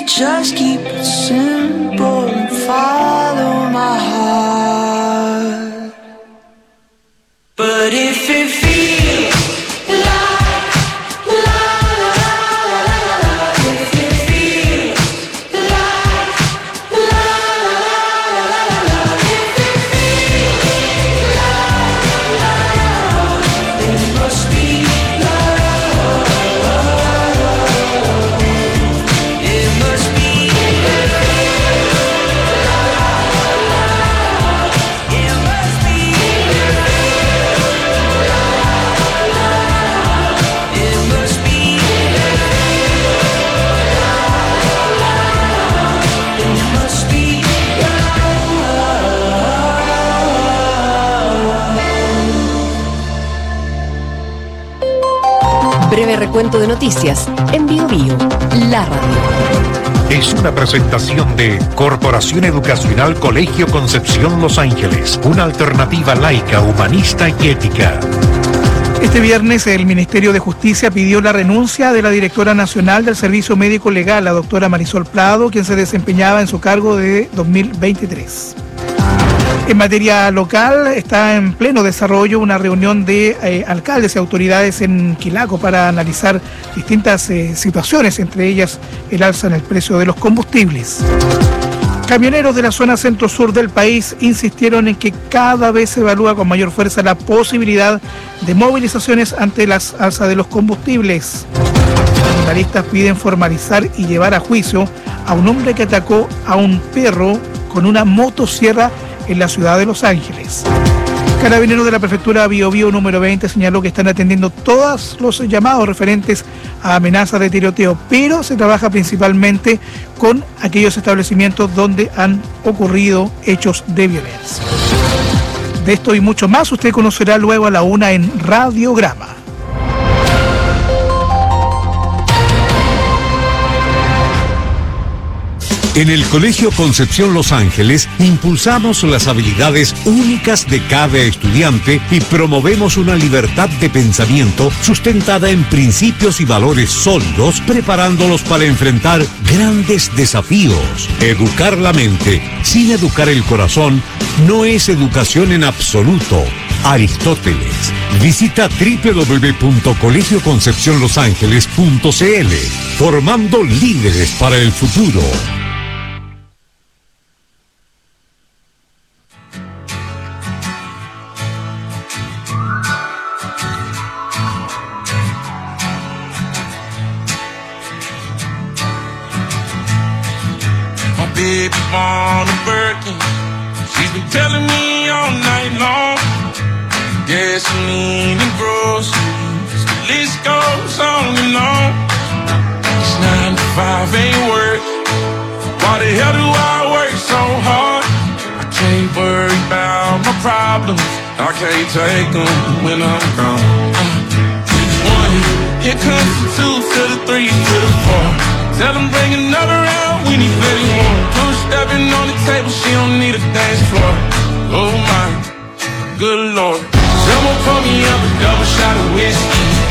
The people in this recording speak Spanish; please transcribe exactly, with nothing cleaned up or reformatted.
just keep it simple and follow my heart. But if it feels like la la la la la, if it feels like la la la la la, if it feels like la la, then it must be love. It must be Breve recuento de noticias en Bio Bio, la radio. Es una presentación de Corporación Educacional Colegio Concepción Los Ángeles, una alternativa laica, humanista y ética. Este viernes el Ministerio de Justicia pidió la renuncia de la directora nacional del Servicio Médico Legal, la doctora Marisol Prado, quien se desempeñaba en su cargo de dos mil veintitrés. En materia local está en pleno desarrollo una reunión de eh, alcaldes y autoridades en Quilaco para analizar distintas eh, situaciones, entre ellas el alza en el precio de los combustibles. Camioneros de la zona centro-sur del país insistieron en que cada vez se evalúa con mayor fuerza la posibilidad de movilizaciones ante las alzas de los combustibles. Los ambientalistas piden formalizar y llevar a juicio a un hombre que atacó a un perro con una motosierra en la ciudad de Los Ángeles. Carabineros de la Prefectura Bio Bio número veinte señaló que están atendiendo todos los llamados referentes a amenazas de tiroteo, pero se trabaja principalmente con aquellos establecimientos donde han ocurrido hechos de violencia. De esto y mucho más usted conocerá luego a la una en Radiograma. En el Colegio Concepción Los Ángeles impulsamos las habilidades únicas de cada estudiante y promovemos una libertad de pensamiento sustentada en principios y valores sólidos, preparándolos para enfrentar grandes desafíos. Educar la mente sin educar el corazón no es educación en absoluto. Aristóteles. Visita doble u doble u doble u punto colegio concepción los ángeles punto c l. Formando líderes para el futuro. Baby born a Birkin. She's been telling me all night long. Gasoline and groceries, the list goes on and on. It's nine to five ain't work. Why the hell do I work so hard? I can't worry about my problems. I can't take them when I'm gone. Uh, one, here comes the two to the three to the four. Tell them bring another round, we need plenty more. Two stepping on the table, she don't need a dance floor. Oh my, good lord. Someone pour me up a double shot of whiskey.